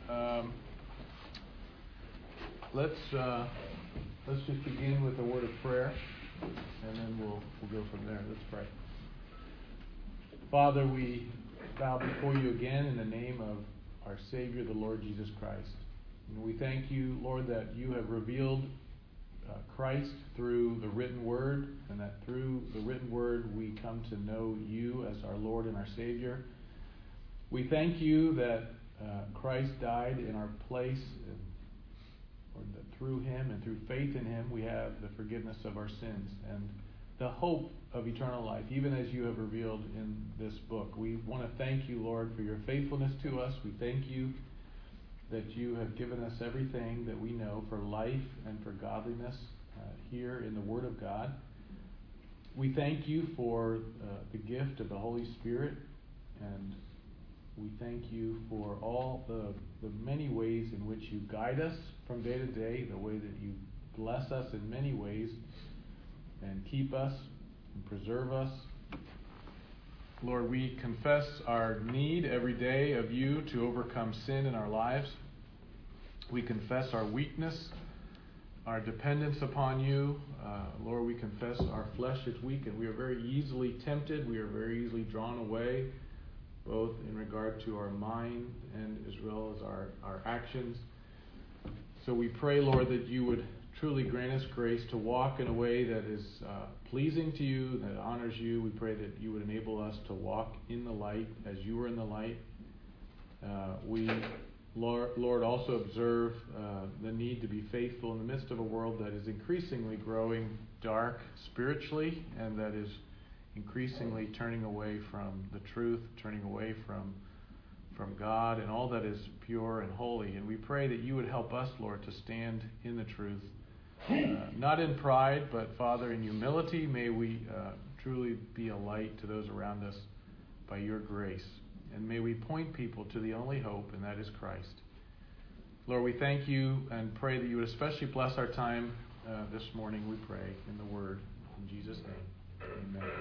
Let's just begin with a word of prayer, and then we'll go from there. Let's pray. Father, we bow before you again in the name of our Savior, the Lord Jesus Christ. And we thank you, Lord, that you have revealed Christ through the written word, and that through the written word we come to know you as our Lord and our Savior. We thank you that Christ died in our place, or that through him and through faith in him we have the forgiveness of our sins and the hope of eternal life, even as you have revealed in this book. We want to thank you, Lord, for your faithfulness to us. We thank you that you have given us everything that we know for life and for godliness here in the Word of God. We thank you for the gift of the Holy Spirit, and we thank you for all the many ways in which you guide us from day to day, the way that you bless us in many ways and keep us and preserve us. Lord, we confess our need every day of you to overcome sin in our lives. We confess our weakness, our dependence upon you. Lord, we confess our flesh is weak and we are very easily tempted. We are very easily drawn away, both in regard to our mind and as well as our actions. So we pray, Lord, that you would truly grant us grace to walk in a way that is pleasing to you, that honors you. We pray that you would enable us to walk in the light as you are in the light. We, Lord, also observe the need to be faithful in the midst of a world that is increasingly growing dark spiritually and that is increasingly turning away from the truth, turning away from God and all that is pure and holy. And we pray that you would help us, Lord, to stand in the truth, not in pride, but, Father, in humility. May we truly be a light to those around us by your grace. And may we point people to the only hope, and that is Christ. Lord, we thank you and pray that you would especially bless our time this morning, we pray, in the Word. In Jesus' name, amen.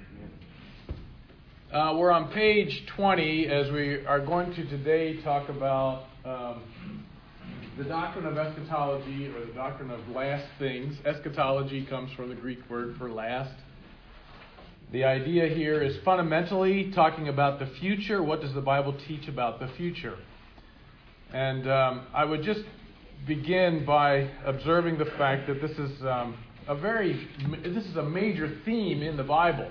We're on page 20 as we are going to today talk about the doctrine of eschatology, or the doctrine of last things. Eschatology comes from the Greek word for last. The idea here is fundamentally talking about the future. What does the Bible teach about the future? And I would just begin by observing the fact that this is a major theme in the Bible.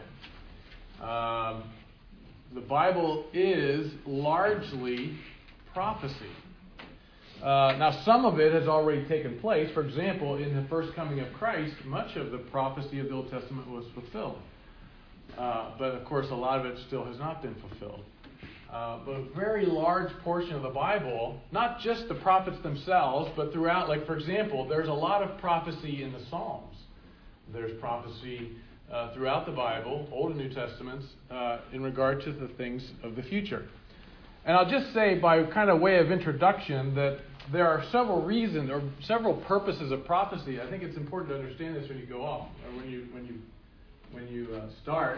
The Bible is largely prophecy. Now, some of it has already taken place. For example, in the first coming of Christ, much of the prophecy of the Old Testament was fulfilled. But, of course, a lot of it still has not been fulfilled. But a very large portion of the Bible, not just the prophets themselves, but throughout, like, for example, there's a lot of prophecy in the Psalms. There's prophecy throughout the Bible, Old and New Testaments, in regard to the things of the future. And I'll just say, by kind of way of introduction, that there are several reasons or several purposes of prophecy. I think it's important to understand this when you go off, or when you start.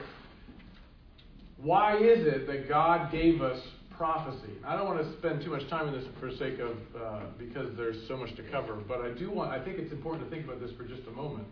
Why is it that God gave us prophecy? I don't want to spend too much time on this for sake of because there's so much to cover, but I think it's important to think about this for just a moment.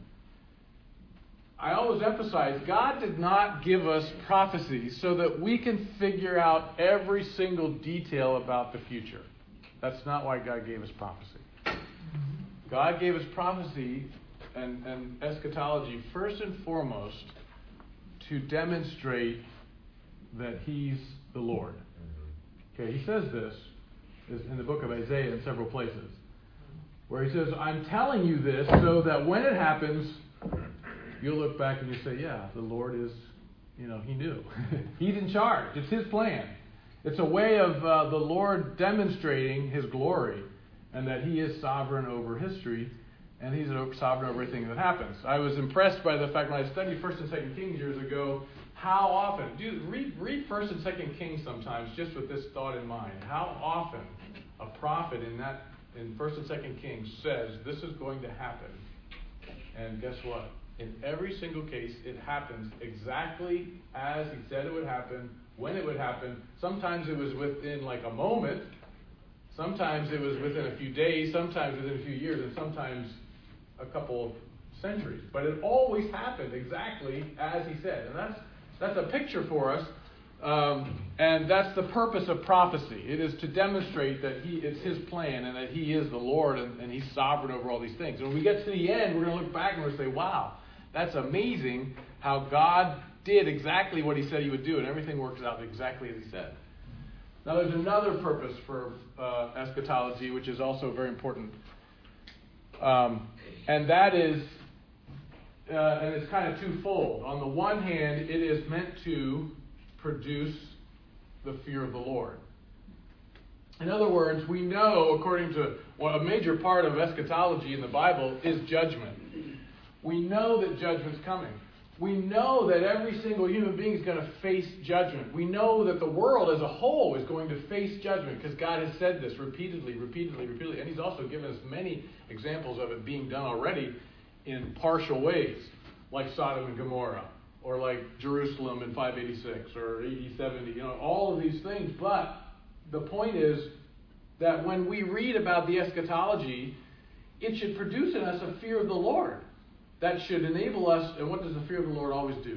I always emphasize, God did not give us prophecy so that we can figure out every single detail about the future. That's not why God gave us prophecy. God gave us prophecy and eschatology first and foremost to demonstrate that He's the Lord. Okay, He says this in the book of Isaiah in several places, where He says, I'm telling you this so that when it happens, you'll look back and you say, yeah, the Lord is, He knew. He's in charge. It's His plan. It's a way of the Lord demonstrating His glory and that He is sovereign over history and He's sovereign over everything that happens. I was impressed by the fact when I studied 1st and 2nd Kings years ago, how often, read 1st and 2nd Kings sometimes just with this thought in mind. How often a prophet in 1st and 2nd Kings says this is going to happen. And guess what? In every single case, it happens exactly as He said it would happen, when it would happen. Sometimes it was within like a moment. Sometimes it was within a few days, sometimes within a few years, and sometimes a couple of centuries. But it always happened exactly as he said. And that's a picture for us. And that's the purpose of prophecy. It is to demonstrate that it's his plan and that he is the Lord and he's sovereign over all these things. And when we get to the end, we're going to look back and we're going to say, wow, that's amazing how God did exactly what he said he would do, and everything works out exactly as he said. Now, there's another purpose for eschatology, which is also very important. And that is, and it's kind of twofold. On the one hand, it is meant to produce the fear of the Lord. In other words, we know, according to a major part of eschatology in the Bible is judgment. We know that judgment's coming. We know that every single human being is going to face judgment. We know that the world as a whole is going to face judgment because God has said this repeatedly. And he's also given us many examples of it being done already in partial ways, like Sodom and Gomorrah, or like Jerusalem in 586 or AD 70, all of these things. But the point is that when we read about the eschatology, it should produce in us a fear of the Lord. That should enable us, and what does the fear of the Lord always do?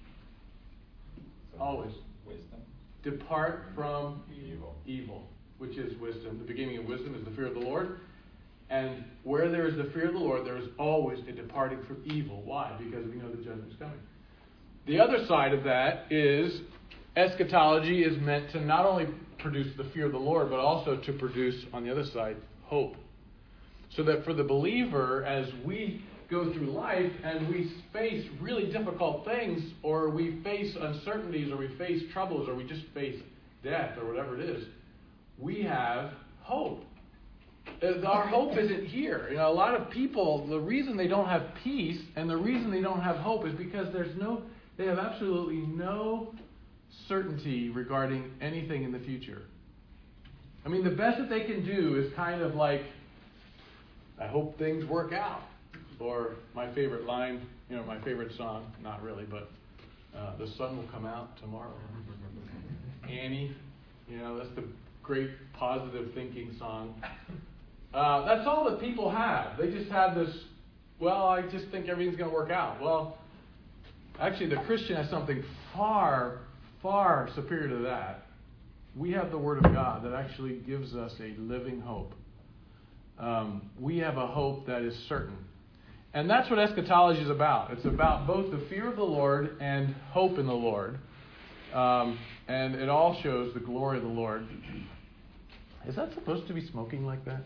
Always. Wisdom. Depart from evil, which is wisdom. The beginning of wisdom is the fear of the Lord. And where there is the fear of the Lord, there is always a departing from evil. Why? Because we know the judgment is coming. The other side of that is eschatology is meant to not only produce the fear of the Lord, but also to produce, on the other side, hope. So that for the believer, as we go through life and we face really difficult things, or we face uncertainties, or we face troubles, or we just face death, or whatever it is, we have hope. Our hope isn't here. A lot of people, the reason they don't have peace and the reason they don't have hope is because they have absolutely no certainty regarding anything in the future. I mean, the best that they can do is kind of like, I hope things work out. Or my favorite line, my favorite song, not really, but the sun will come out tomorrow. Annie, that's the great positive thinking song. That's all that people have. They just have this, I just think everything's going to work out. Well, actually the Christian has something far, far superior to that. We have the Word of God that actually gives us a living hope. We have a hope that is certain. And that's what eschatology is about. It's about both the fear of the Lord and hope in the Lord. And it all shows the glory of the Lord. Is that supposed to be smoking like that?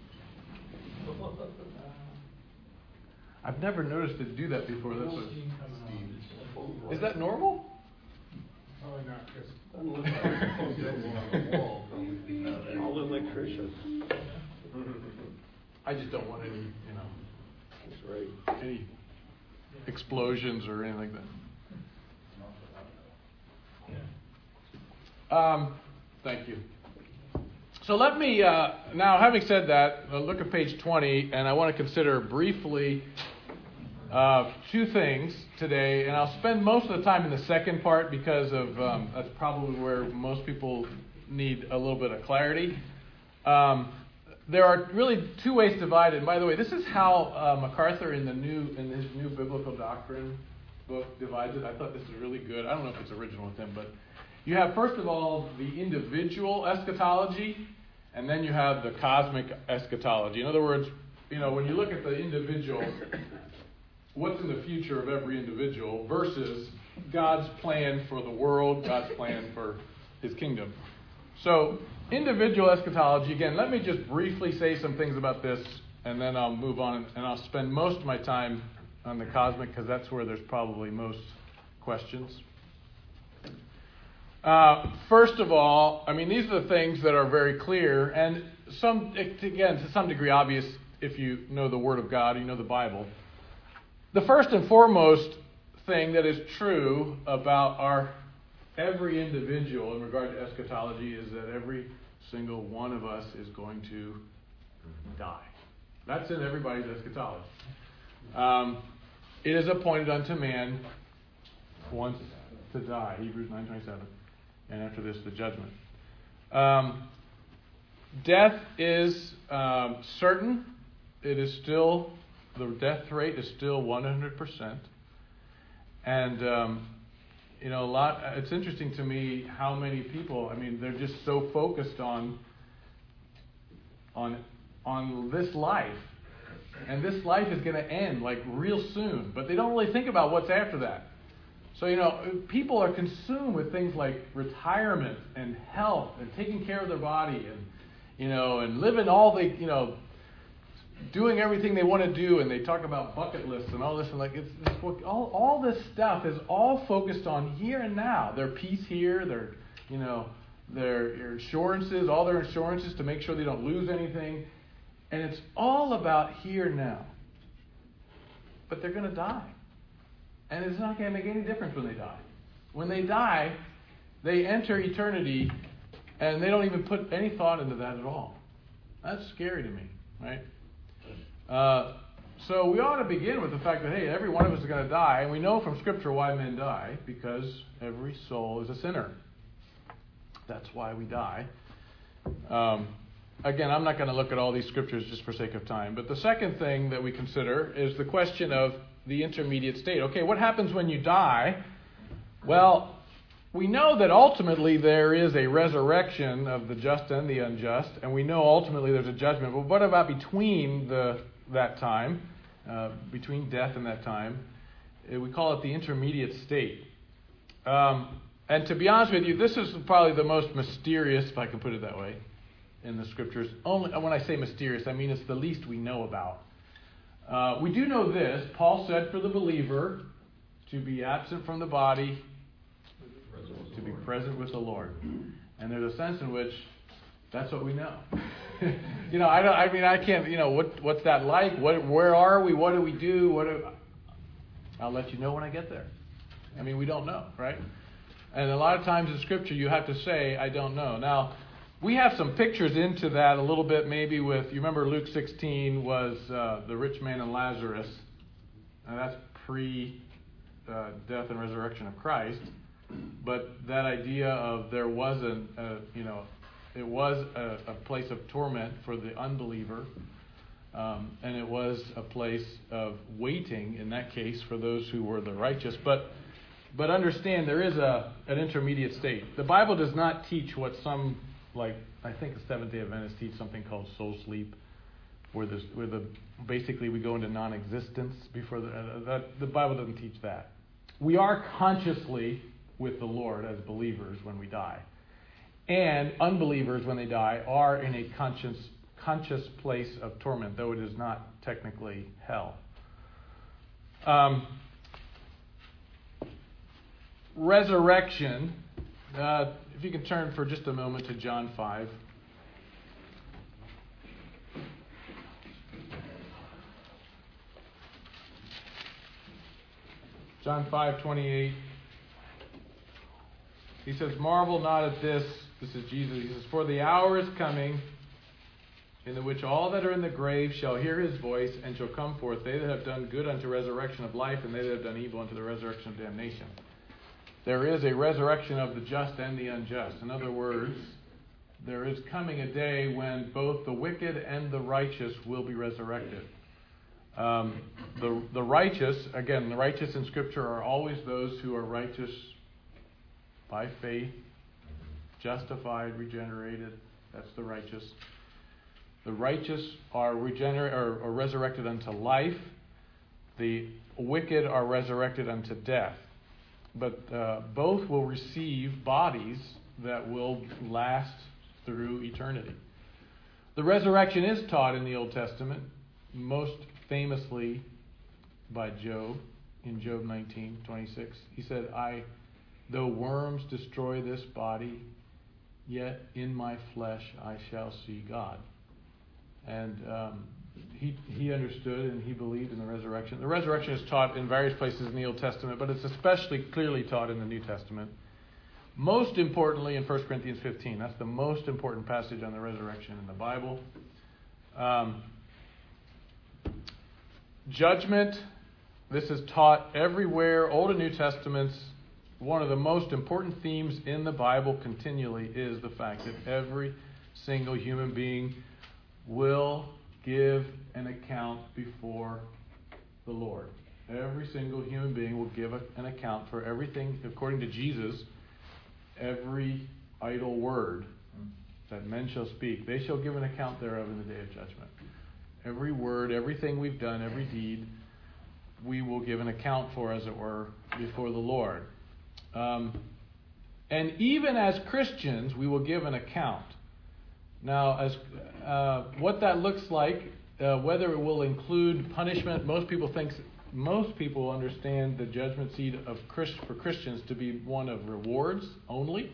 I've never noticed it do that before. Is that normal? Probably not, Chris. All electricians. I just don't want any, That's right. any explosions or anything like that. Thank you. So let me, now having said that, look at page 20, and I want to consider briefly two things today, and I'll spend most of the time in the second part because of that's probably where most people need a little bit of clarity. There are really two ways divided. And by the way, this is how MacArthur in his new biblical doctrine book divides it. I thought this was really good. I don't know if it's original with him, but you have first of all the individual eschatology, and then you have the cosmic eschatology. In other words, when you look at the individual, what's in the future of every individual versus God's plan for the world, God's plan for His kingdom. So, individual eschatology, again, let me just briefly say some things about this, and then I'll move on, and I'll spend most of my time on the cosmic, because that's where there's probably most questions. First of all, these are the things that are very clear, and to some degree obvious if you know the Word of God, you know the Bible. The first and foremost thing that is true about every individual in regard to eschatology is that every single one of us is going to die. That's in everybody's eschatology. It is appointed unto man once to die, Hebrews 9:27, and after this the judgment. death is certain. It is still, the death rate is still 100%. And, it's interesting to me how many people, they're just so focused on this life. And this life is going to end like real soon. But they don't really think about what's after that. So, people are consumed with things like retirement and health and taking care of their body and living all the, doing everything they want to do. And they talk about bucket lists and all this. And all this stuff is all focused on here and now. Their peace here, their insurances, all their insurances to make sure they don't lose anything. And it's all about here now. But they're going to die. And it's not going to make any difference when they die. When they die, they enter eternity, and they don't even put any thought into that at all. That's scary to me, right? So we ought to begin with the fact that, hey, every one of us is going to die, and we know from Scripture why men die, because every soul is a sinner. That's why we die. Again, I'm not going to look at all these scriptures just for sake of time. But the second thing that we consider is the question of the intermediate state. Okay, what happens when you die? Well, we know that ultimately there is a resurrection of the just and the unjust. And we know ultimately there's a judgment. But what about between that time, between death and that time? We call it the intermediate state. And to be honest with you, this is probably the most mysterious, if I can put it that way, in the scriptures. Only when I say mysterious, I mean it's the least we know about. We do know this. Paul said for the believer to be absent from the body, to be present with the Lord. And there's a sense in which that's what we know. I can't, what's that like? Where are we? What do we do? I'll let you know when I get there. We don't know, right? And a lot of times in Scripture you have to say, I don't know. Now, we have some pictures into that a little bit, maybe with, you remember Luke 16 was the rich man and Lazarus. And that's pre-death and resurrection of Christ. But that idea of there was it was a place of torment for the unbeliever. And it was a place of waiting, in that case, for those who were the righteous. But understand, there is an intermediate state. The Bible does not teach what some, I think the Seventh-day Adventists teach something called soul sleep, where basically we go into non-existence before the Bible doesn't teach that. We are consciously with the Lord as believers when we die. And unbelievers, when they die, are in a conscious place of torment, though it is not technically hell. Resurrection. If you can turn for just a moment to John 5. John 5:28. He says, "Marvel not at this." This is Jesus. He says, "For the hour is coming in the which all that are in the grave shall hear his voice, and shall come forth, they that have done good unto resurrection of life, and they that have done evil unto the resurrection of damnation." There is a resurrection of the just and the unjust. In other words, there is coming a day when both the wicked and the righteous will be resurrected. The righteous, again, the righteous in Scripture are always those who are righteous by faith, justified, regenerated. That's the righteous. The righteous are resurrected unto life. The wicked are resurrected unto death. But both will receive bodies that will last through eternity. The resurrection is taught in the Old Testament, most famously by Job, in Job 19:26. He said, though worms destroy this body, yet in my flesh I shall see God. And he understood and he believed in the resurrection. The resurrection is taught in various places in the Old Testament, but it's especially clearly taught in the New Testament. Most importantly in 1 Corinthians 15. That's the most important passage on the resurrection in the Bible. Judgment. This is taught everywhere, Old and New Testaments. One of the most important themes in the Bible continually is the fact that every single human being will give an account before the Lord. Every single human being will give an account for everything, according to Jesus, every idle word that men shall speak. They shall give an account thereof in the day of judgment. Every word, everything we've done, every deed, we will give an account for, as it were, before the Lord. And even as Christians, we will give an account. Now, as what that looks like, whether it will include punishment, most people understand the judgment seat for Christians to be one of rewards only.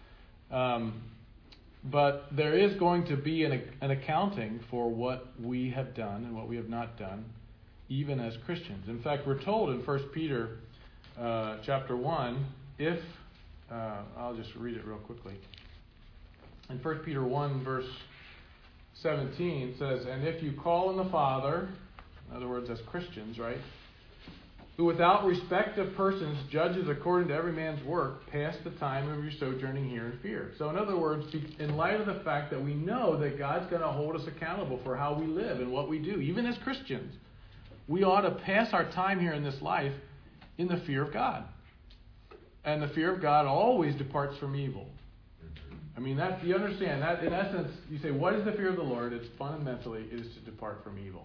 But there is going to be an accounting for what we have done and what we have not done, even as Christians. In fact, we're told in 1 Peter chapter 1, I'll just read it real quickly. In 1 Peter 1, verse 17, it says, "And if you call on the Father," in other words, as Christians, right, "who without respect of persons judges according to every man's work, pass the time of your sojourning here in fear." So in other words, in light of the fact that we know that God's going to hold us accountable for how we live and what we do, even as Christians, we ought to pass our time here in this life in the fear of God. And the fear of God always departs from evil. I mean, that you understand that in essence, you say, what is the fear of the Lord? It's fundamentally is to depart from evil.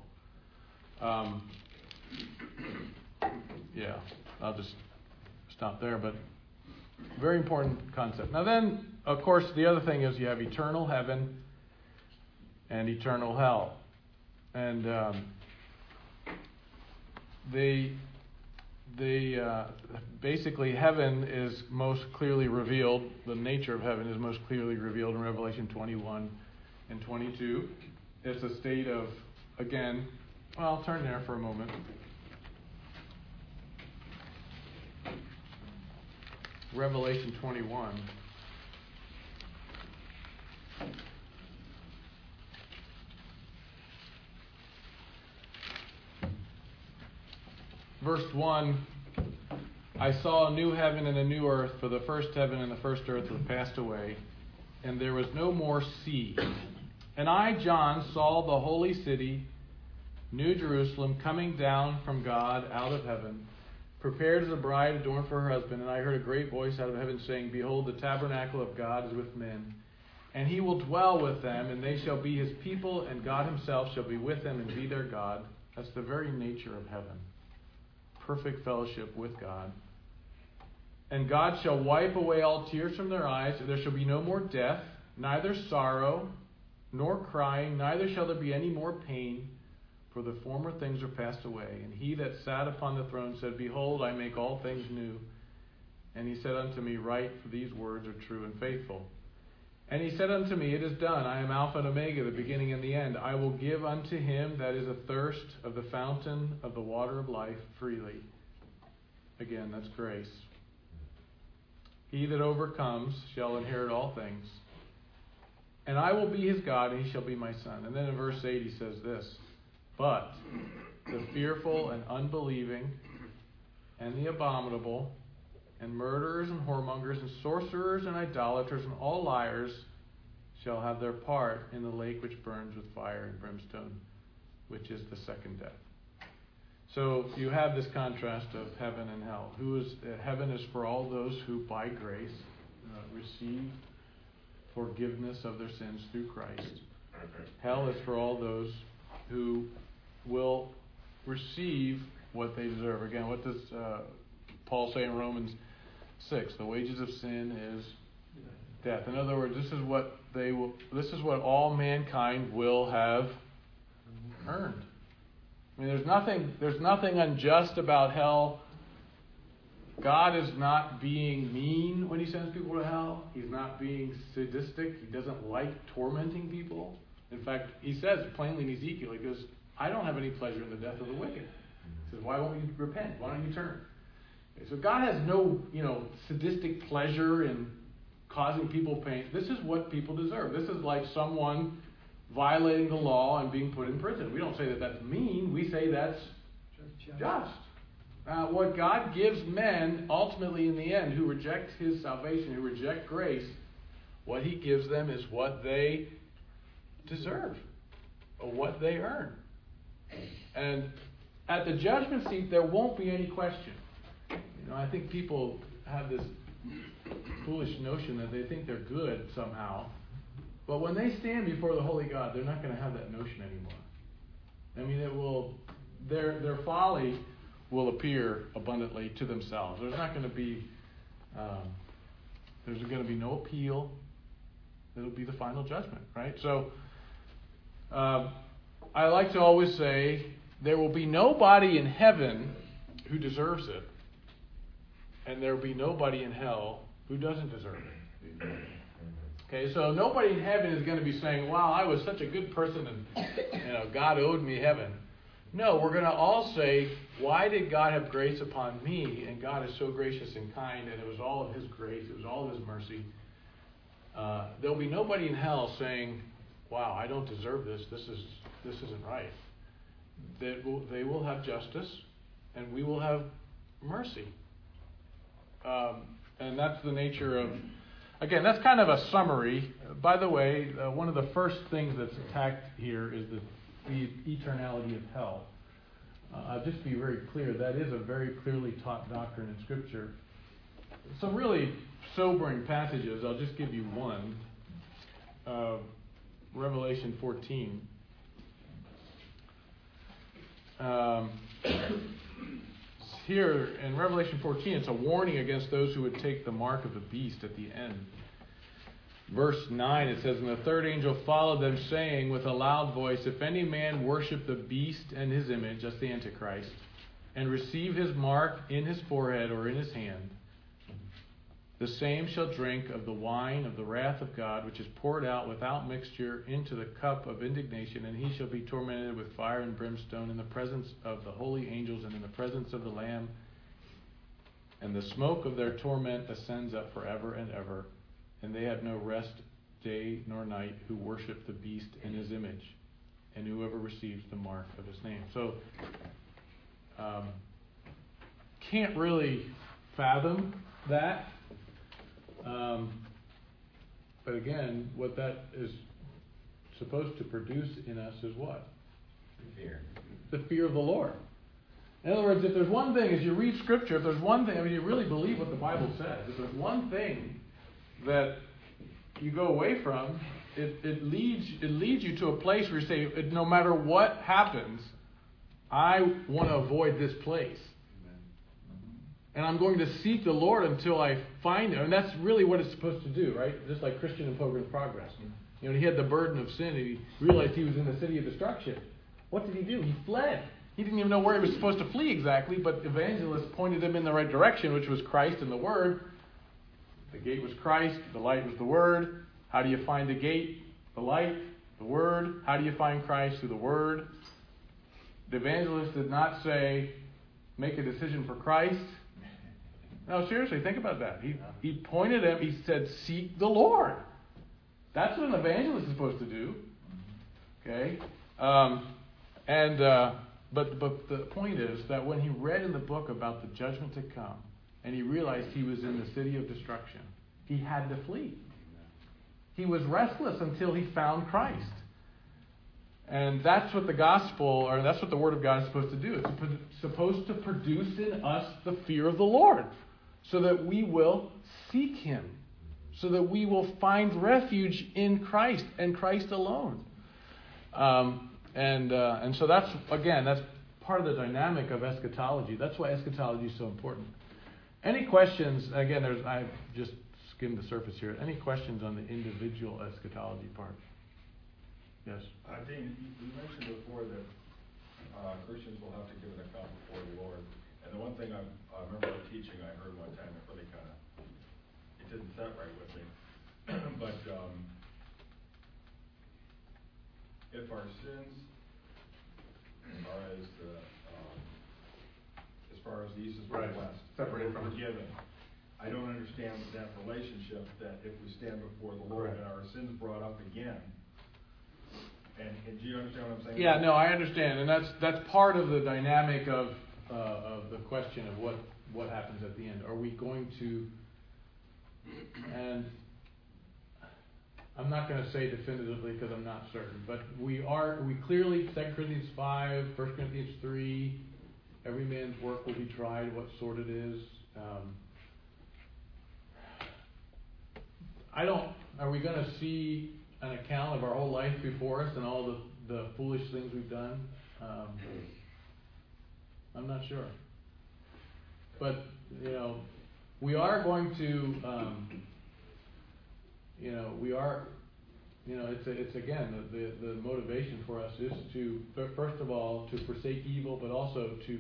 Yeah, I'll just stop there, but very important concept. Now then, of course, the other thing is you have eternal heaven and eternal hell. And basically heaven is most clearly revealed, the nature of heaven is most clearly revealed in Revelation 21 and 22. It's a state of, again, well, I'll turn there for a moment. Revelation 21. Verse 1, "I saw a new heaven and a new earth, for the first heaven and the first earth were passed away, and there was no more sea. And I, John, saw the holy city, New Jerusalem, coming down from God out of heaven, prepared as a bride adorned for her husband. And I heard a great voice out of heaven saying, Behold, the tabernacle of God is with men, and he will dwell with them, and they shall be his people, and God himself shall be with them and be their God." That's the very nature of heaven. Perfect fellowship with God. "And God shall wipe away all tears from their eyes, and there shall be no more death, neither sorrow, nor crying, neither shall there be any more pain, for the former things are passed away. And he that sat upon the throne said, Behold, I make all things new. And he said unto me, Write, for these words are true and faithful. And he said unto me, It is done. I am Alpha and Omega, the beginning and the end. I will give unto him that is athirst of the fountain of the water of life freely." Again, that's grace. "He that overcomes shall inherit all things. And I will be his God, and he shall be my son." And then in verse 8 he says this, "But the fearful and unbelieving, and the abominable, and murderers, and whoremongers, and sorcerers, and idolaters, and all liars shall have their part in the lake which burns with fire and brimstone, which is the second death." So you have this contrast of heaven and hell. Heaven is for all those who, by grace, receive forgiveness of their sins through Christ. Hell is for all those who will receive what they deserve. Again, what does Paul say in Romans 6? The wages of sin is death. In other words, this is what all mankind will have earned. I mean, there's nothing unjust about hell. God is not being mean when he sends people to hell. He's not being sadistic. He doesn't like tormenting people. In fact, he says plainly in Ezekiel, he goes, I don't have any pleasure in the death of the wicked. He says, why won't you repent? Why don't you turn? So God has no, sadistic pleasure in causing people pain. This is what people deserve. This is like someone violating the law and being put in prison. We don't say that that's mean. We say that's just. What God gives men, ultimately in the end, who reject his salvation, who reject grace, what he gives them is what they deserve or what they earn. And at the judgment seat, there won't be any question. I think people have this foolish notion that they think they're good somehow. But when they stand before the holy God, they're not going to have that notion anymore. I mean, their folly will appear abundantly to themselves. There's going to be no appeal. It'll be the final judgment, right? So I like to always say there will be nobody in heaven who deserves it, and there will be nobody in hell who doesn't deserve it. Okay, so nobody in heaven is going to be saying, wow, I was such a good person and God owed me heaven. No, we're going to all say, why did God have grace upon me? And God is so gracious and kind, and it was all of His grace, it was all of His mercy. There'll be nobody in hell saying, wow, I don't deserve this. This isn't right. They will have justice, and we will have mercy. And that's the nature of... Again, that's kind of a summary. By the way, one of the first things that's attacked here is the eternality of hell. I'll just be very clear, that is a very clearly taught doctrine in Scripture. Some really sobering passages, I'll just give you one. Revelation 14. Here in Revelation 14, it's a warning against those who would take the mark of the beast at the end. Verse 9, it says, "And the third angel followed them, saying with a loud voice, If any man worship the beast and his image," that's the Antichrist, "and receive his mark in his forehead or in his hand, the same shall drink of the wine of the wrath of God, which is poured out without mixture into the cup of indignation, and he shall be tormented with fire and brimstone in the presence of the holy angels and in the presence of the Lamb. And the smoke of their torment ascends up forever and ever. And they have no rest day nor night who worship the beast in his image, and whoever receives the mark of his name." So, can't really fathom that. But again, what that is supposed to produce in us is what? Fear. The fear of the Lord. In other words, if there's one thing, as you read Scripture, if there's one thing, you really believe what the Bible says, if there's one thing that you go away from, it leads you to a place where you say, no matter what happens, I want to avoid this place. And I'm going to seek the Lord until I find Him. And that's really what it's supposed to do, right? Just like Christian and Pilgrim's Progress. He had the burden of sin, and he realized he was in the city of destruction. What did he do? He fled. He didn't even know where he was supposed to flee exactly, but evangelists pointed him in the right direction, which was Christ and the Word. The gate was Christ. The light was the Word. How do you find the gate? The light, the Word. How do you find Christ? Through the Word. The evangelist did not say, make a decision for Christ. No, seriously, think about that. He pointed him, he said, seek the Lord. That's what an evangelist is supposed to do. Okay? But the point is that when he read in the book about the judgment to come, and he realized he was in the city of destruction, he had to flee. He was restless until he found Christ. And that's what the gospel, or that's what the Word of God is supposed to do. It's supposed to produce in us the fear of the Lord, so that we will seek Him, so that we will find refuge in Christ and Christ alone. And so that's part of the dynamic of eschatology. That's why eschatology is so important. Any questions? Again, I've just skimmed the surface here. Any questions on the individual eschatology part? Yes. Dean, you mentioned before that Christians will have to give an account before the Lord. And the one thing I remember teaching I heard one time, it really it didn't set right with me. But if our sins are as far as the east is from the west, separated from forgiven, I don't understand that relationship that if we stand before the Lord and our sins brought up again. And do you understand what I'm saying? Yeah, no, I understand, and that's part of the dynamic of the question of what happens at the end. Are we going to? And I'm not going to say definitively because I'm not certain, but we clearly, 2 Corinthians 5, 1 Corinthians 3, every man's work will be tried, what sort it is. Are we going to see an account of our whole life before us and all the foolish things we've done? I'm not sure. But, we are going to, it's again, the motivation for us is to, first of all, to forsake evil, but also to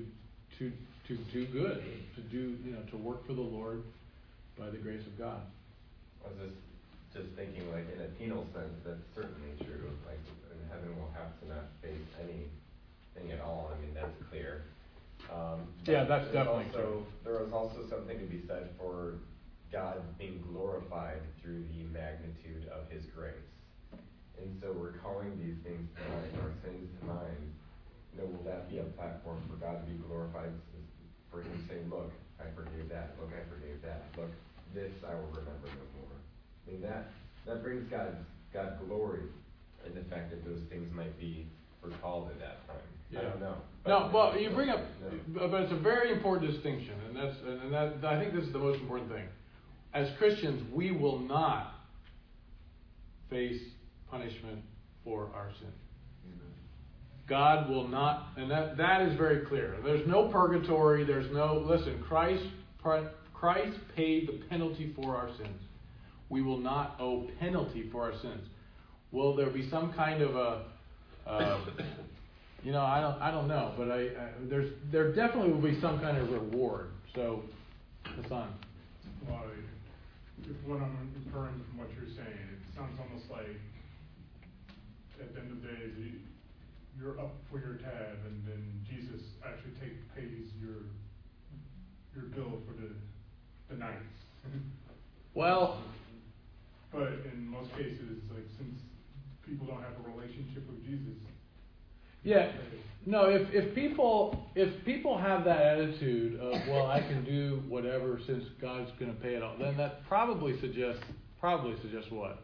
do good, to work for the Lord by the grace of God. I was just thinking, like, in a penal sense, that's certainly true. Like, in heaven we'll have to not face anything at all. I mean, that's clear. Yeah, that's definitely true. There is also something to be said for God being glorified through the magnitude of His grace. And so recalling these things to mind, our sins to mind, will that be a platform for God to be glorified, for Him saying, look, I forgave that, look, I forgave that, look, this I will remember no more. I mean, that brings God glory in the fact that those things might be recalled at that time. Yeah. I don't know. No, well, you bring up, but it's a very important distinction, and I think this is the most important thing. As Christians, we will not face punishment for our sin. God will not, and that is very clear. There's no purgatory. Listen, Christ paid the penalty for our sins. We will not owe penalty for our sins. Will there be some kind of I don't know, but there definitely will be some kind of reward. So, Hassan. Well, what I'm inferring from what you're saying, it sounds almost like at the end of the day, you're up for your tab, and then Jesus actually pays your bill for the nights. Well, but in most cases, like, since people don't have a relationship with Jesus. Yeah. No, if people have that attitude of, well, I can do whatever since God's going to pay it all, then that probably suggests what?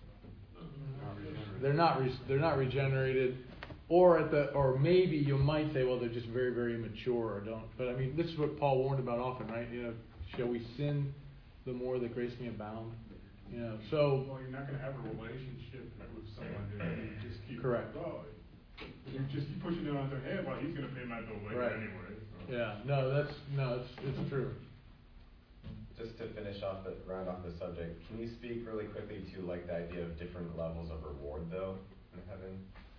They're not regenerated, or maybe you might say, well, they're just very, very immature or don't. But I mean, this is what Paul warned about often, right? Shall we sin the more that grace may abound? So. Well, you're not going to have a relationship with someone that you just keep. Correct. You just keep pushing it on their head. Well, he's going to pay my bill later anyway. So. Yeah. It's true. Just to round off the subject, can you speak really quickly to like the idea of different levels of reward though in heaven?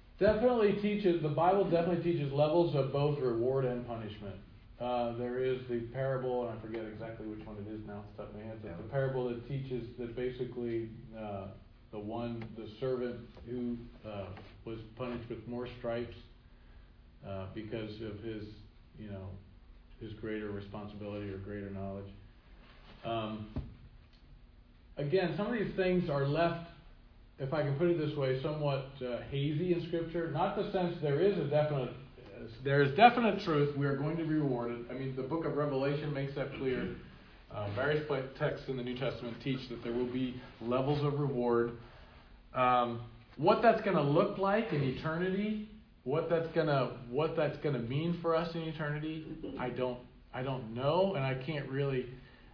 The Bible definitely teaches levels of both reward and punishment. There is the parable, and I forget exactly which one it is now, off the top of my head, but the parable that teaches that basically the servant who was punished with more stripes because of his greater responsibility or greater knowledge. Again, some of these things are left, if I can put it this way, somewhat hazy in Scripture. Not the sense there is definite truth. We are going to be rewarded. I mean, the book of Revelation makes that clear. Various texts in the New Testament teach that there will be levels of reward. What that's going to look like in eternity, what that's going to mean for us in eternity, I don't know, and I can't really.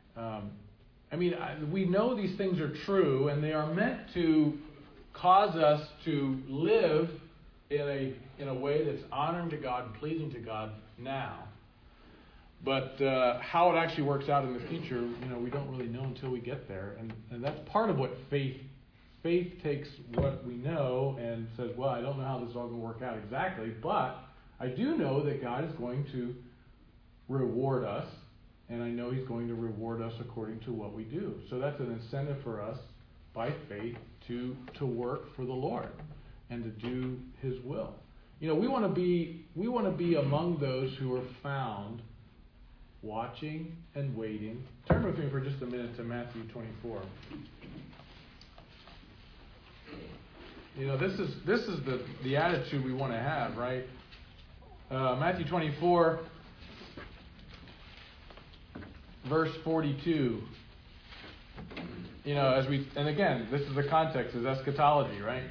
We know these things are true, and they are meant to cause us to live in a way that's honoring to God and pleasing to God now. But how it actually works out in the future, we don't really know until we get there, and that's part of what faith takes what we know and says, well, I don't know how this is all going to work out exactly, but I do know that God is going to reward us, and I know He's going to reward us according to what we do. So that's an incentive for us by faith to work for the Lord and to do His will. We want to be among those who are found watching and waiting. Turn with me for just a minute to Matthew 24. This is the attitude we want to have, right? Matthew 24, verse 42. and again, this is the context, is eschatology, right?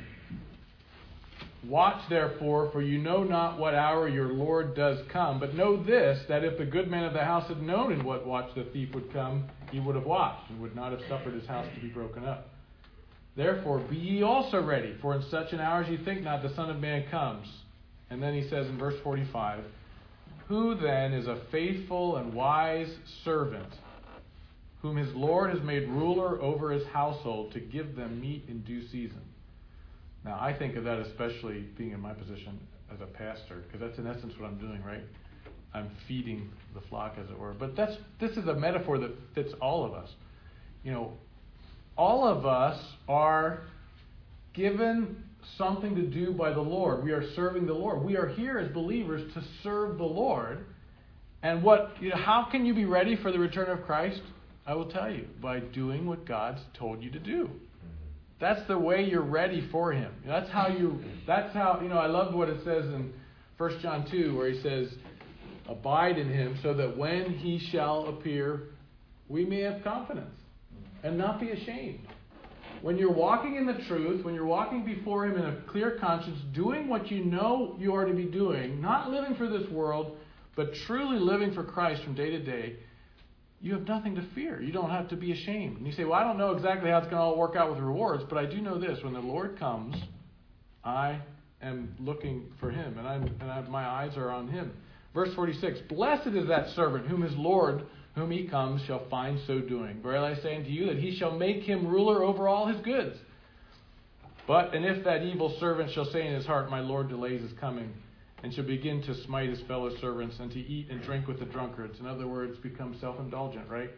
Watch therefore, for you know not what hour your Lord does come. But know this, that if the good man of the house had known in what watch the thief would come, he would have watched, and would not have suffered his house to be broken up. Therefore be ye also ready, for in such an hour as ye think not, the Son of Man comes. And then he says in verse 45, who then is a faithful and wise servant, whom his Lord has made ruler over his household, to give them meat in due season? Now, I think of that especially being in my position as a pastor, because that's in essence what I'm doing, right? I'm feeding the flock, as it were. But this is a metaphor that fits all of us. All of us are given something to do by the Lord. We are serving the Lord. We are here as believers to serve the Lord. And how can you be ready for the return of Christ? I will tell you, by doing what God's told you to do. That's the way you're ready for Him. That's how, I love what it says in 1 John 2, where he says, abide in Him, so that when He shall appear, we may have confidence and not be ashamed. When you're walking in the truth, when you're walking before Him in a clear conscience, doing what you know you are to be doing, not living for this world, but truly living for Christ from day to day, you have nothing to fear. You don't have to be ashamed. And you say, well, I don't know exactly how it's going to all work out with rewards, but I do know this. When the Lord comes, I am looking for Him, and my eyes are on Him. Verse 46, blessed is that servant whom his Lord, whom he comes, shall find so doing. Verily I say unto you, that he shall make him ruler over all his goods. And if that evil servant shall say in his heart, my Lord delays his coming, and shall begin to smite his fellow servants, and to eat and drink with the drunkards. In other words, become self-indulgent, right?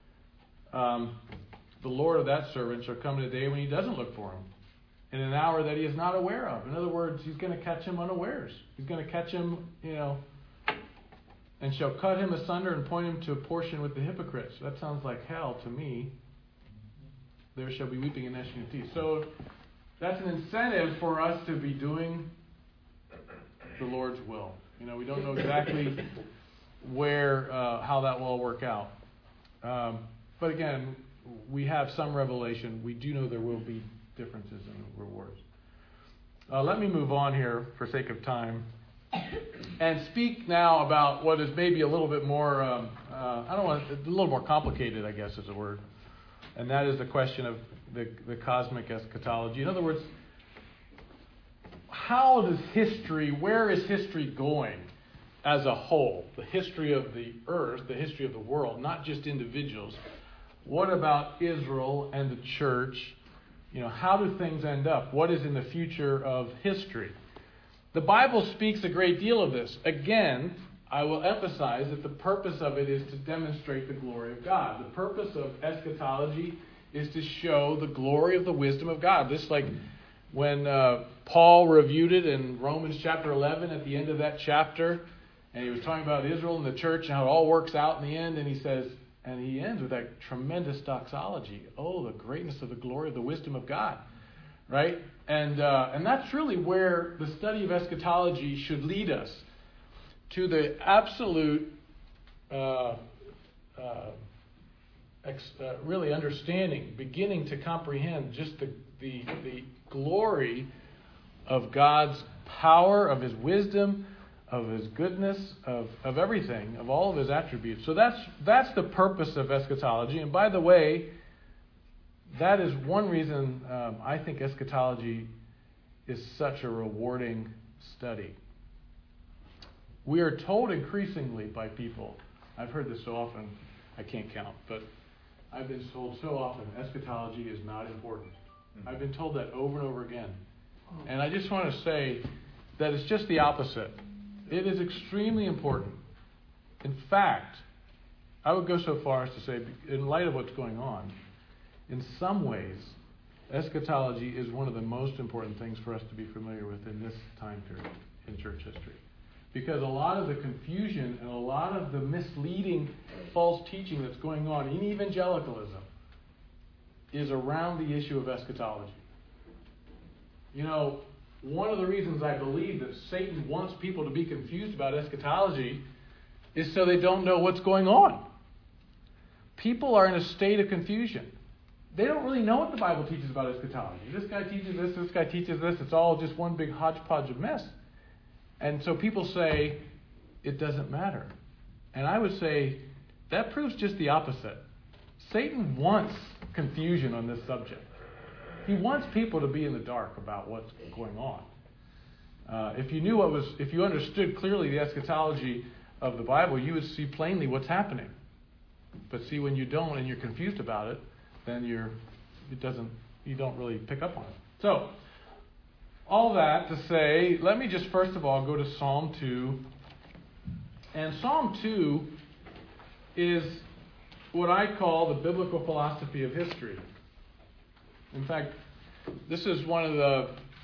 The Lord of that servant shall come in a day when he doesn't look for him, in an hour that he is not aware of. In other words, he's going to catch him unawares. He's going to catch him, and shall cut him asunder and point him to a portion with the hypocrites. That sounds like hell to me. There shall be weeping and gnashing of teeth. So that's an incentive for us to be doing the Lord's will. We don't know exactly how that will all work out. But again, we have some revelation. We do know there will be differences in rewards. Let me move on here for sake of time and speak now about what is maybe a little bit more, a little more complicated, I guess is a word. And that is the question of the cosmic eschatology. In other words, where is history going as a whole? The history of the earth, the history of the world, not just individuals. What about Israel and the church? How do things end up? What is in the future of history? The Bible speaks a great deal of this. Again, I will emphasize that the purpose of it is to demonstrate the glory of God. The purpose of eschatology is to show the glory of the wisdom of God. This, like when Paul reviewed it in Romans chapter 11 at the end of that chapter, and he was talking about Israel and the church and how it all works out in the end, and he says, and he ends with that tremendous doxology. Oh, the greatness of the glory of the wisdom of God. Right? And that's really where the study of eschatology should lead us, to the absolute really understanding, beginning to comprehend just the glory of God's power, of His wisdom, of His goodness, of everything, of all of His attributes. So that's the purpose of eschatology. And by the way, that is one reason I think eschatology is such a rewarding study. We are told increasingly by people, I've heard this so often, I can't count, but I've been told so often, eschatology is not important. I've been told that over and over again. And I just want to say that it's just the opposite. It is extremely important. In fact, I would go so far as to say, in light of what's going on, in some ways, eschatology is one of the most important things for us to be familiar with in this time period in church history. Because a lot of the confusion and a lot of the misleading false teaching that's going on in evangelicalism is around the issue of eschatology. One of the reasons I believe that Satan wants people to be confused about eschatology is so they don't know what's going on. People are in a state of confusion. they don't really know what the Bible teaches about eschatology. This guy teaches this guy teaches this. It's all just one big hodgepodge of mess. And so people say, it doesn't matter. And I would say, that proves just the opposite. Satan wants confusion on this subject. He wants people to be in the dark about what's going on. If you understood clearly the eschatology of the Bible, you would see plainly what's happening. But see, when you don't and you're confused about it, then you don't really pick up on it. So, all that to say, let me just first of all go to Psalm 2. And Psalm 2 is what I call the biblical philosophy of history. In fact, this is one of the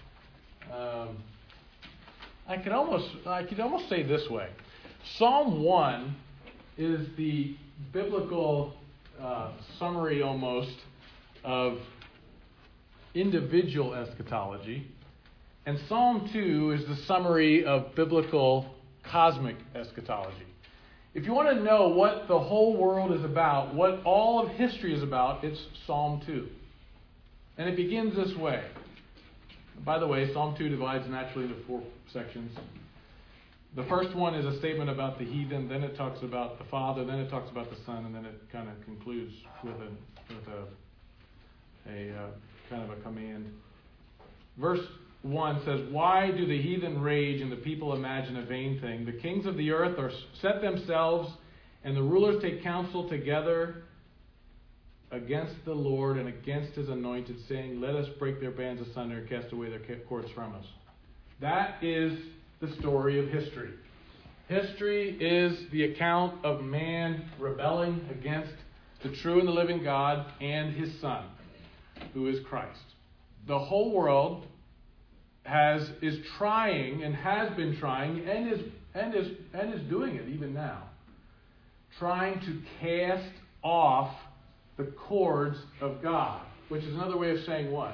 I could almost say this way. Psalm 1 is the biblical summary almost of individual eschatology, and Psalm 2 is the summary of biblical cosmic eschatology. If you want to know what the whole world is about, what all of history is about, it's Psalm 2. And it begins this way. By the way, Psalm 2 divides naturally into 4 sections. The first one is a statement about the heathen, then it talks about the Father, then it talks about the Son, and then it kind of concludes with a kind of a command. Verse 1 says, "Why do the heathen rage and the people imagine a vain thing? The kings of the earth are set themselves, and the rulers take counsel together against the Lord and against his anointed, saying, let us break their bands asunder and cast away their cords from us." That is the story of history. History is the account of man rebelling against the true and the living God and his Son, who is Christ. The whole world is trying and has been trying and is doing it even now, trying to cast off the cords of God, which is another way of saying what?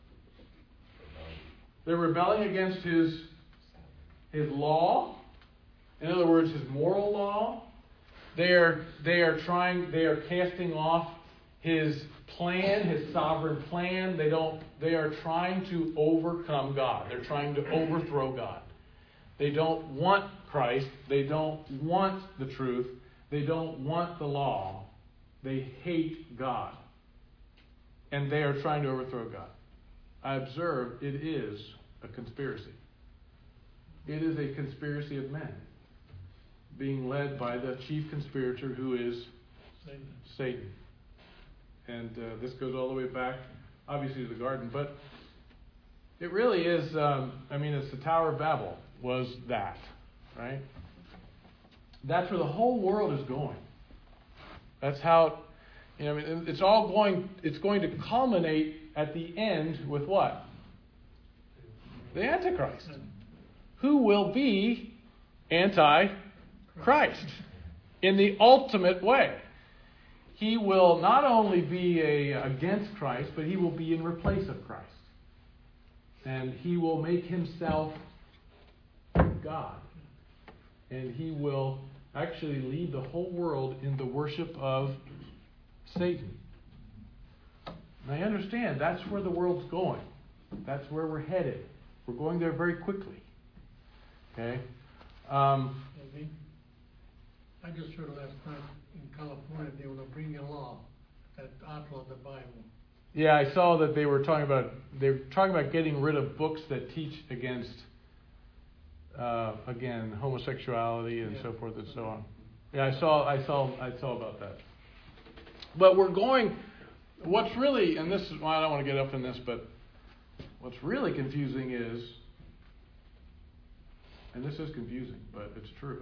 They're rebelling against his law. In other words, his moral law. They are casting off his plan, his sovereign plan. They are trying to overcome God. They're trying to overthrow God. They don't want Christ. They don't want the truth. They don't want the law. They hate God. And they are trying to overthrow God. I observe it is a conspiracy. It is a conspiracy of men being led by the chief conspirator, who is Satan. And this goes all the way back, obviously, to the garden. But it really is, it's the Tower of Babel was that, right? That's where the whole world is going. That's how, it's going to culminate at the end with what? The Antichrist, who will be anti-Christ in the ultimate way. He will not only be against Christ, but he will be in replace of Christ. And he will make himself God. And he will actually lead the whole world in the worship of Satan. And I understand that's where the world's going. That's where we're headed. We're going there very quickly. Okay? I just heard last night in California they were bringing a law that outlawed the Bible. Yeah, I saw that they were talking about getting rid of books that teach against homosexuality and so forth and so on. Yeah, I saw about that. But we're going. What's really, and this is why I don't want to get up in this, but what's really confusing is, and this is confusing, but it's true.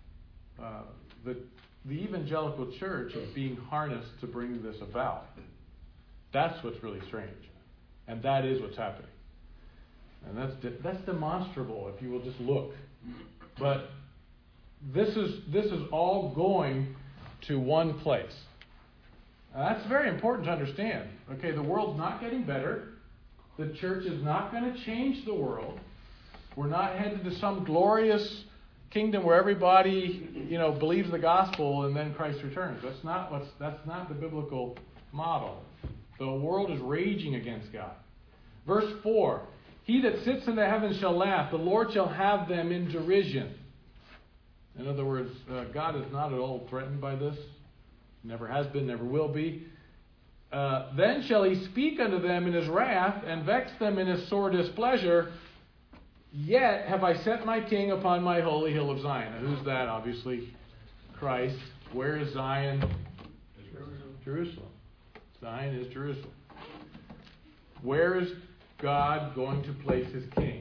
The evangelical church is being harnessed to bring this about. That's what's really strange, and that is what's happening. And that's demonstrable if you will just look. But this is all going to one place. That's very important to understand. Okay, the world's not getting better. The church is not going to change the world. We're not headed to some glorious kingdom where everybody, believes the gospel and then Christ returns. That's not the biblical model The world is raging against God. Verse 4, he that sits in the heavens shall laugh. The Lord shall have them in derision. In other words, God is not at all threatened by this. Never has been, never will be. Then shall he speak unto them in his wrath, and vex them in his sore displeasure. Yet have I set my king upon my holy hill of Zion. Now, who's that? Obviously, Christ. Where is Zion? Jerusalem. Zion is Jerusalem. Where is God going to place his king?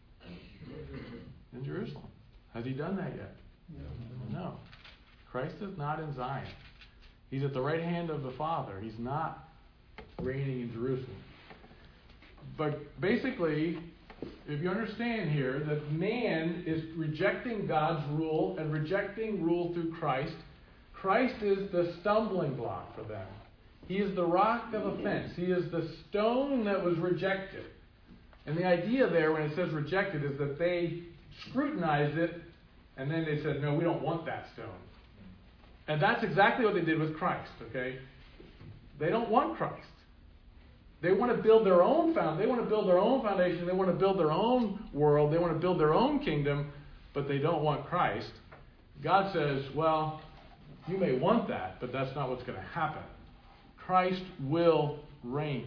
In Jerusalem. Has he done that yet? No. Christ is not in Zion. He's at the right hand of the Father. He's not reigning in Jerusalem. But basically, if you understand here that man is rejecting God's rule and rejecting rule through Christ, Christ is the stumbling block for them. He is the rock of offense. He is the stone that was rejected. And the idea there, when it says rejected, is that they scrutinized it and then they said, no, we don't want that stone. And that's exactly what they did with Christ, okay? They don't want Christ. They want to build their own foundation. They want to build their own foundation. They want to build their own world. They want to build their own kingdom, but they don't want Christ. God says, well, you may want that, but that's not what's going to happen. Christ will reign.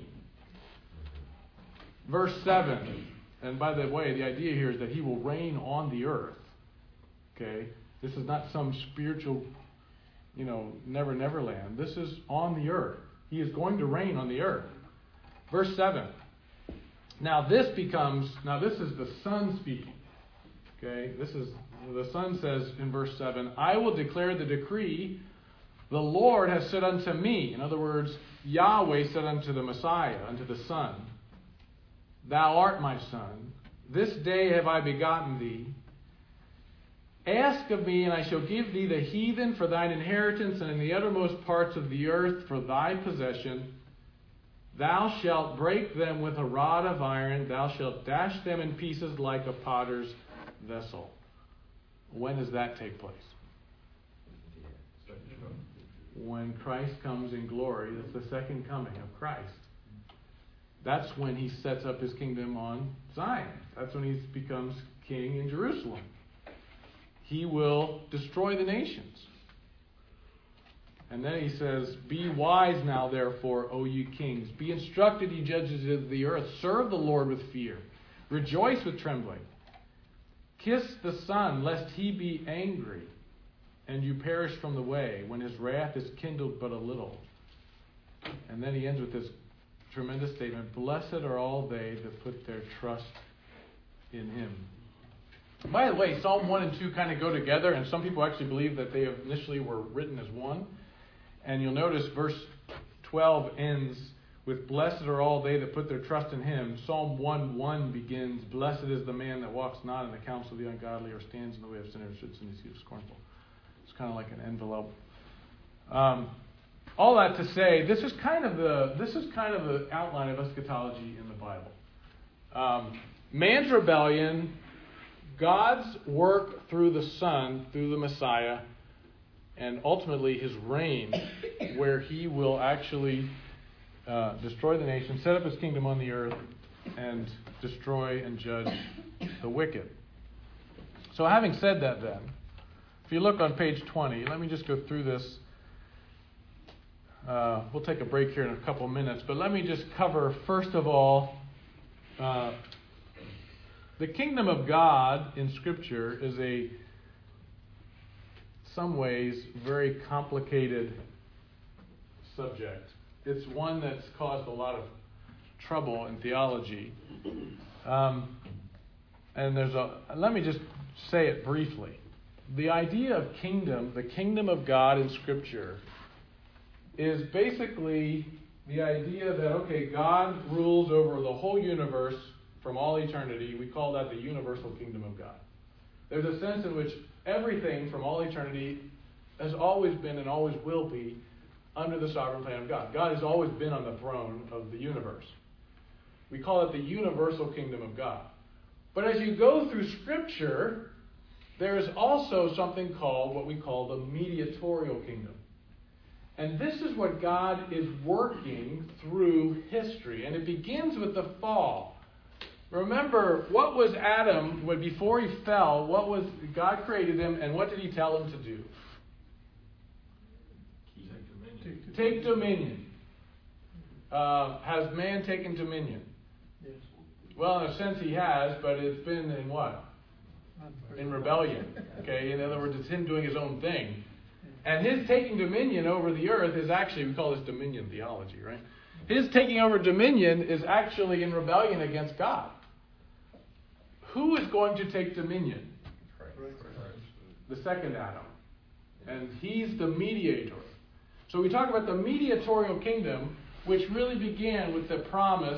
Verse 7, and by the way, the idea here is that he will reign on the earth. Okay? This is not some spiritual, never land. This is on the earth. He is going to reign on the earth. Verse 7. Now this is the Son speaking. Okay? The Son says in verse 7, I will declare the decree, the Lord has said unto me. In other words, Yahweh said unto the Messiah, unto the Son, Thou art my Son. This day have I begotten thee. Ask of me, and I shall give thee the heathen for thine inheritance, and in the uttermost parts of the earth for thy possession. Thou shalt break them with a rod of iron. Thou shalt dash them in pieces like a potter's vessel. When does that take place? When Christ comes in glory. That's the second coming of Christ. That's when he sets up his kingdom on Zion. That's when he becomes king in Jerusalem. He will destroy the nations. And then he says, Be wise now, therefore, O ye kings. Be instructed, ye judges of the earth. Serve the Lord with fear. Rejoice with trembling. Kiss the Son, lest he be angry, and you perish from the way, when his wrath is kindled but a little. And then he ends with this tremendous statement, Blessed are all they that put their trust in him. By the way, Psalm 1 and 2 kind of go together, and some people actually believe that they initially were written as one. And you'll notice verse 12 ends with, Blessed are all they that put their trust in him. Psalm 1:1 begins, Blessed is the man that walks not in the counsel of the ungodly, or stands in the way of sinners, sits in the seat of scornful. It's kind of like an envelope. All that to say, this is kind of the outline of eschatology in the Bible. Man's rebellion, God's work through the Son, through the Messiah, and ultimately his reign, where he will actually destroy the nation, set up his kingdom on the earth, and destroy and judge the wicked. So having said that then, if you look on page 20, let me just go through this. We'll take a break here in a couple minutes, but let me just cover, first of all, the kingdom of God in Scripture is some ways, very complicated subject. It's one that's caused a lot of trouble in theology. And let me just say it briefly. The idea of kingdom, the kingdom of God in Scripture, is basically the idea that, God rules over the whole universe from all eternity. We call that the universal kingdom of God. There's a sense in which everything from all eternity has always been and always will be under the sovereign plan of God. God has always been on the throne of the universe. We call it the universal kingdom of God. But as you go through Scripture, there is also something called what we call the mediatorial kingdom. And this is what God is working through history. And it begins with the fall. Remember, what was Adam, before he fell, what was God created him, and what did he tell him to do? Take dominion. Has man taken dominion? Yes. Well, in a sense he has, but it's been in what? In rebellion. Okay, in other words, it's him doing his own thing. And his taking dominion over the earth is actually, we call this dominion theology, right? His taking over dominion is actually in rebellion against God. Who is going to take dominion? Christ. The second Adam. And he's the mediator. So we talk about the mediatorial kingdom, which really began with the promise,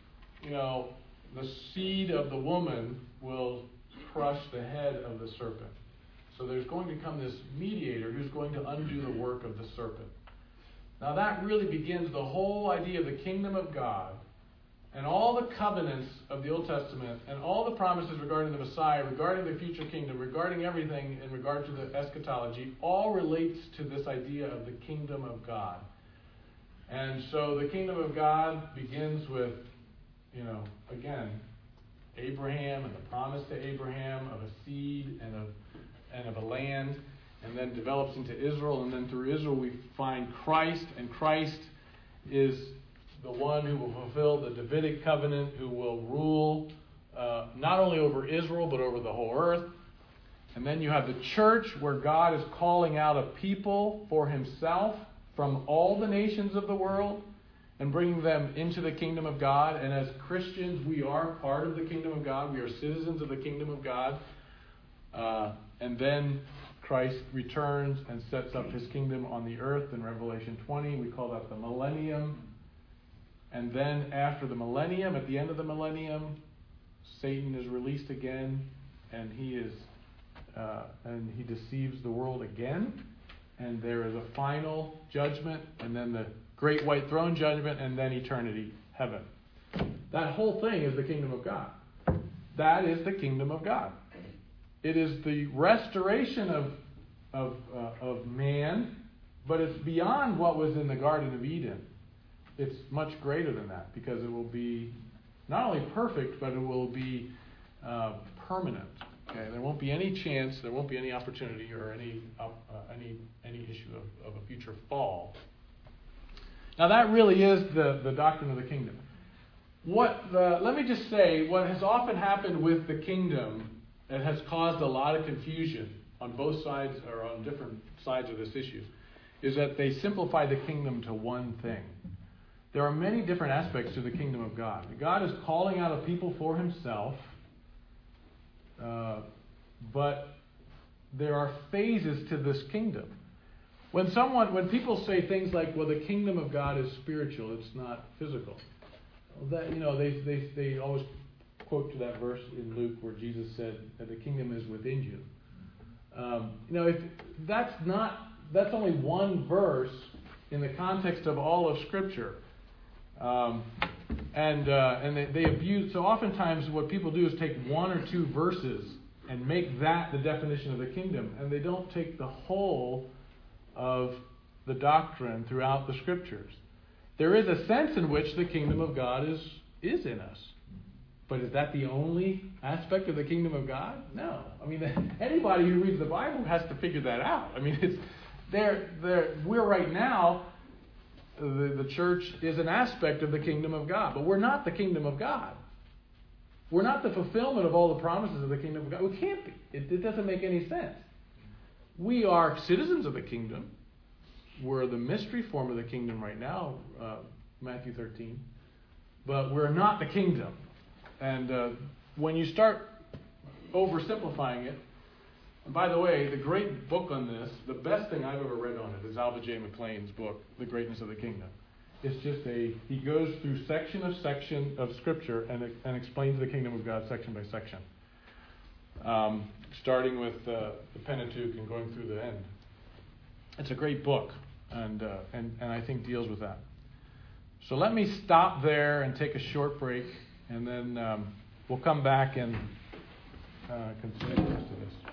the seed of the woman will crush the head of the serpent. So there's going to come this mediator who's going to undo the work of the serpent. Now that really begins the whole idea of the kingdom of God, and all the covenants of the Old Testament, and all the promises regarding the Messiah, regarding the future kingdom, regarding everything in regard to the eschatology, all relates to this idea of the kingdom of God. And so the kingdom of God begins with, again, Abraham and the promise to Abraham of a seed and of a land, and then develops into Israel, and then through Israel we find Christ, and Christ is the one who will fulfill the Davidic covenant, who will rule not only over Israel but over the whole earth. And then you have the church, where God is calling out a people for himself from all the nations of the world and bringing them into the kingdom of God. And as Christians, we are part of the kingdom of God. We are citizens of the kingdom of God. And then Christ returns and sets up his kingdom on the earth in Revelation 20. We call that the millennium. And then after the millennium, at the end of the millennium, Satan is released again, and he deceives the world again. And there is a final judgment, and then the great white throne judgment, and then eternity, heaven. That whole thing is the kingdom of God. That is the kingdom of God. It is the restoration of man, but it's beyond what was in the Garden of Eden. It's much greater than that, because it will be not only perfect, but it will be permanent. Okay? There won't be any chance, there won't be any opportunity or any issue of a future fall. Now that really is the doctrine of the kingdom. Let me just say, what has often happened with the kingdom, and has caused a lot of confusion on both sides, or on different sides of this issue, is that they simplify the kingdom to one thing. There are many different aspects to the kingdom of God. God is calling out a people for himself, but there are phases to this kingdom. When people say things like, well, the kingdom of God is spiritual, it's not physical. They always quote to that verse in Luke where Jesus said that the kingdom is within you. That's only one verse in the context of all of Scripture. They abuse. So oftentimes what people do is take one or two verses and make that the definition of the kingdom, and they don't take the whole of the doctrine throughout the Scriptures. There is a sense in which the kingdom of God is in us. But is that the only aspect of the kingdom of God? No. I mean, anybody who reads the Bible has to figure that out. I mean, we're right now, the church is an aspect of the kingdom of God, but we're not the kingdom of God. We're not the fulfillment of all the promises of the kingdom of God. We can't be. It doesn't make any sense. We are citizens of the kingdom. We're the mystery form of the kingdom right now, Matthew 13. But we're not the kingdom. And when you start oversimplifying it, and by the way, the great book on this, the best thing I've ever read on it is Alva J. McLean's book, The Greatness of the Kingdom. It's just he goes through section of Scripture and explains the kingdom of God section by section. Starting with the Pentateuch and going through the end. It's a great book, and I think deals with that. So let me stop there and take a short break, and then we'll come back and consider the rest of this.